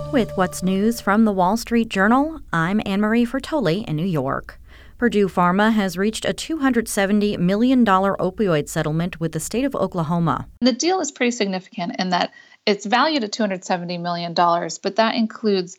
With what's news from the Wall Street Journal, I'm Anne-Marie Fertoli in New York. Purdue Pharma has reached a $270 million opioid settlement with the state of Oklahoma. The deal is pretty significant in that it's valued at $270 million, but that includes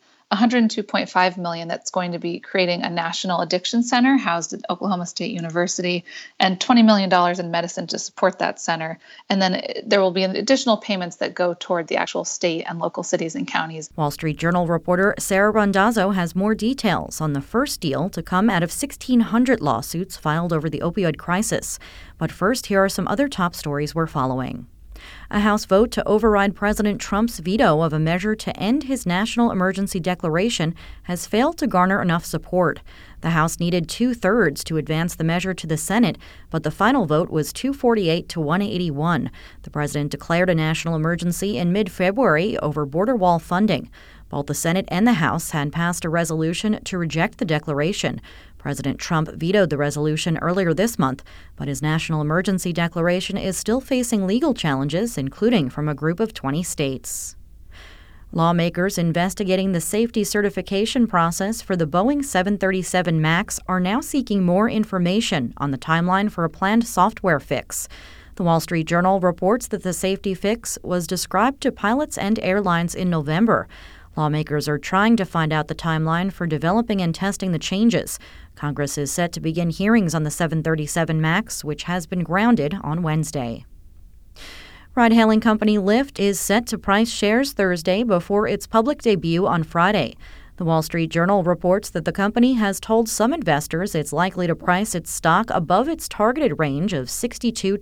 $102.5 million that's going to be creating a national addiction center housed at Oklahoma State University, and $20 million in medicine to support that center. And then there will be additional payments that go toward the actual state and local cities and counties. Wall Street Journal reporter Sarah Randazzo has more details on the first deal to come out of 1,600 lawsuits filed over the opioid crisis. But first, here are some other top stories we're following. A House vote to override President Trump's veto of a measure to end his national emergency declaration has failed to garner enough support. The House needed 2/3 to advance the measure to the Senate, but the final vote was 248 to 181. The president declared a national emergency in mid-February over border wall funding. Both the Senate and the House had passed a resolution to reject the declaration. President Trump vetoed the resolution earlier this month, but his national emergency declaration is still facing legal challenges, including from a group of 20 states. Lawmakers investigating the safety certification process for the Boeing 737 MAX are now seeking more information on the timeline for a planned software fix. The Wall Street Journal reports that the safety fix was described to pilots and airlines in November. Lawmakers are trying to find out the timeline for developing and testing the changes. Congress is set to begin hearings on the 737 MAX, which has been grounded on Wednesday. Ride-hailing company Lyft is set to price shares Thursday before its public debut on Friday. The Wall Street Journal reports that the company has told some investors it's likely to price its stock above its targeted range of $62 to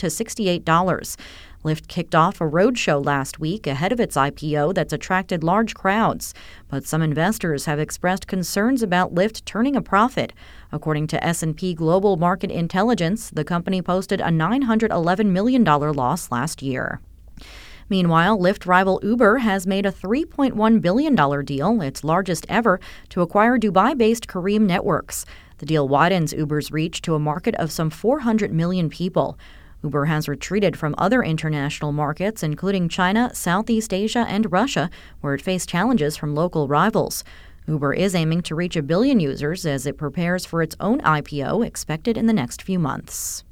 $68. Lyft kicked off a roadshow last week ahead of its IPO that's attracted large crowds, but some investors have expressed concerns about Lyft turning a profit. According to S&P Global Market Intelligence, the company posted a $911 million loss last year. Meanwhile, Lyft rival Uber has made a $3.1 billion deal, its largest ever, to acquire Dubai-based Careem Networks. The deal widens Uber's reach to a market of some 400 million people. Uber has retreated from other international markets, including China, Southeast Asia, and Russia, where it faced challenges from local rivals. Uber is aiming to reach 1 billion users as it prepares for its own IPO, expected in the next few months.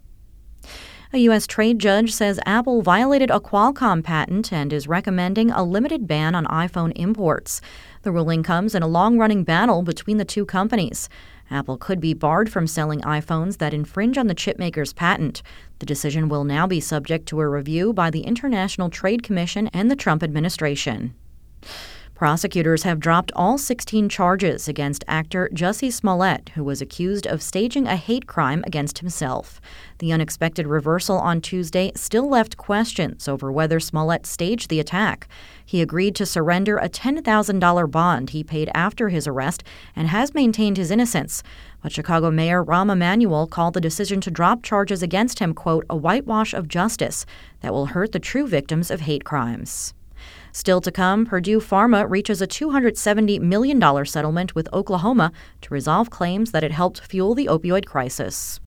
A U.S. trade judge says Apple violated a Qualcomm patent and is recommending a limited ban on iPhone imports. The ruling comes in a long-running battle between the two companies. Apple could be barred from selling iPhones that infringe on the chipmaker's patent. The decision will now be subject to a review by the International Trade Commission and the Trump administration. Prosecutors have dropped all 16 charges against actor Jussie Smollett, who was accused of staging a hate crime against himself. The unexpected reversal on Tuesday still left questions over whether Smollett staged the attack. He agreed to surrender a $10,000 bond he paid after his arrest and has maintained his innocence. But Chicago Mayor Rahm Emanuel called the decision to drop charges against him, quote, a whitewash of justice that will hurt the true victims of hate crimes. Still to come, Purdue Pharma reaches a $270 million settlement with Oklahoma to resolve claims that it helped fuel the opioid crisis.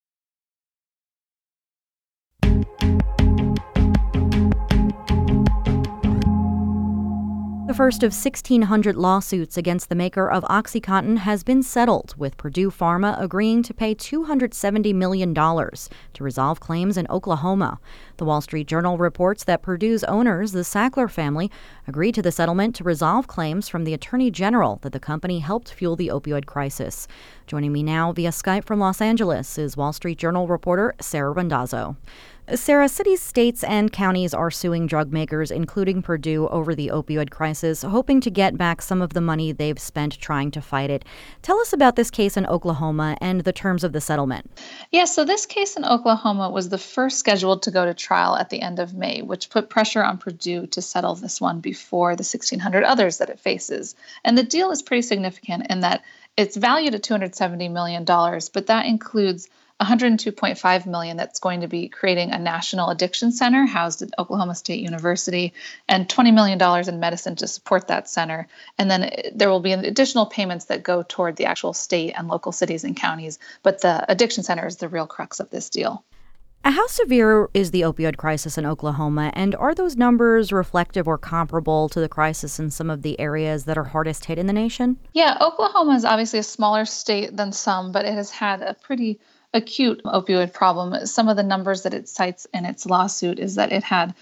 The first of 1,600 lawsuits against the maker of OxyContin has been settled, with Purdue Pharma agreeing to pay $270 million to resolve claims in Oklahoma. The Wall Street Journal reports that Purdue's owners, the Sackler family, agreed to the settlement to resolve claims from the Attorney General that the company helped fuel the opioid crisis. Joining me now via Skype from Los Angeles is Wall Street Journal reporter Sarah Randazzo. Sarah, cities, states, and counties are suing drug makers, including Purdue, over the opioid crisis, hoping to get back some of the money they've spent trying to fight it. Tell us about this case in Oklahoma and the terms of the settlement. Yeah, so this case in Oklahoma was the first scheduled to go to trial at the end of May, which put pressure on Purdue to settle this one before the 1,600 others that it faces. And the deal is pretty significant in that it's valued at $270 million, but that includes $102.5 million that's going to be creating a national addiction center housed at Oklahoma State University, and $20 million in medicine to support that center. And then there will be additional payments that go toward the actual state and local cities and counties. But the addiction center is the real crux of this deal. How severe is the opioid crisis in Oklahoma, and are those numbers reflective or comparable to the crisis in some of the areas that are hardest hit in the nation? Yeah, Oklahoma is obviously a smaller state than some, but it has had a pretty acute opioid problem. Some of the numbers that it cites in its lawsuit is that it had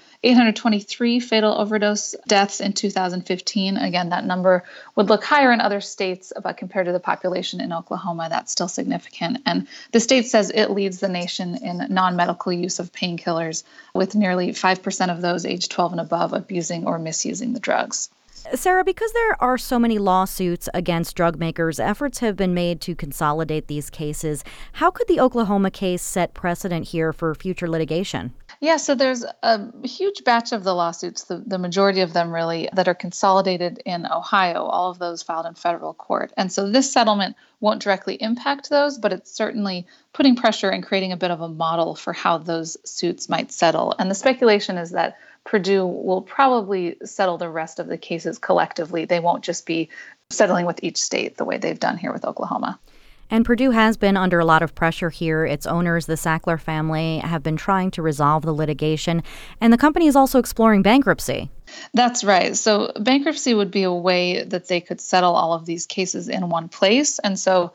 823 fatal overdose deaths in 2015. Again, that number would look higher in other states, but compared to the population in Oklahoma, that's still significant. And the state says it leads the nation in non-medical use of painkillers, with nearly 5% of those aged 12 and above abusing or misusing the drugs. Sarah, because there are so many lawsuits against drug makers, efforts have been made to consolidate these cases. How could the Oklahoma case set precedent here for future litigation? Yeah, so there's a huge batch of the lawsuits, the majority of them really, that are consolidated in Ohio, all of those filed in federal court. And so this settlement won't directly impact those, but it's certainly putting pressure and creating a bit of a model for how those suits might settle. And the speculation is that Purdue will probably settle the rest of the cases collectively. They won't just be settling with each state the way they've done here with Oklahoma. And Purdue has been under a lot of pressure here. Its owners, the Sackler family, have been trying to resolve the litigation, and the company is also exploring bankruptcy. That's right. So bankruptcy would be a way that they could settle all of these cases in one place. And so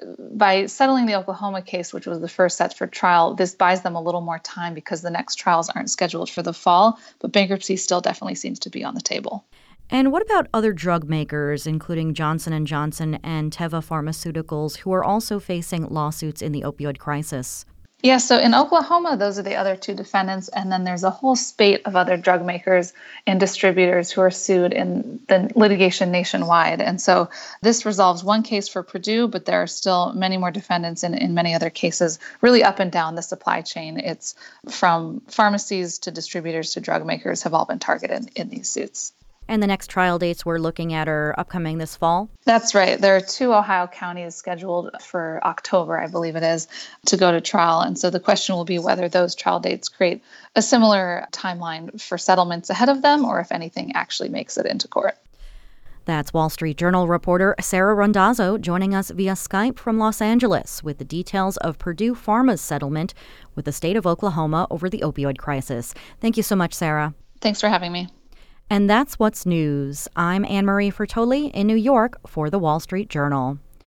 by settling the Oklahoma case, which was the first set for trial, this buys them a little more time because the next trials aren't scheduled for the fall. But bankruptcy still definitely seems to be on the table. And what about other drug makers, including Johnson & Johnson and Teva Pharmaceuticals, who are also facing lawsuits in the opioid crisis? Yeah, so in Oklahoma, those are the other two defendants. And then there's a whole spate of other drug makers and distributors who are sued in the litigation nationwide. And so this resolves one case for Purdue, but there are still many more defendants in many other cases, really up and down the supply chain. It's from pharmacies to distributors to drug makers have all been targeted in these suits. And the next trial dates we're looking at are upcoming this fall? That's right. There are 2 Ohio counties scheduled for October, I believe it is, to go to trial. And so the question will be whether those trial dates create a similar timeline for settlements ahead of them or if anything actually makes it into court. That's Wall Street Journal reporter Sarah Randazzo joining us via Skype from Los Angeles with the details of Purdue Pharma's settlement with the state of Oklahoma over the opioid crisis. Thank you so much, Sarah. Thanks for having me. And that's what's news. I'm Anne Marie Fertoli in New York for the Wall Street Journal.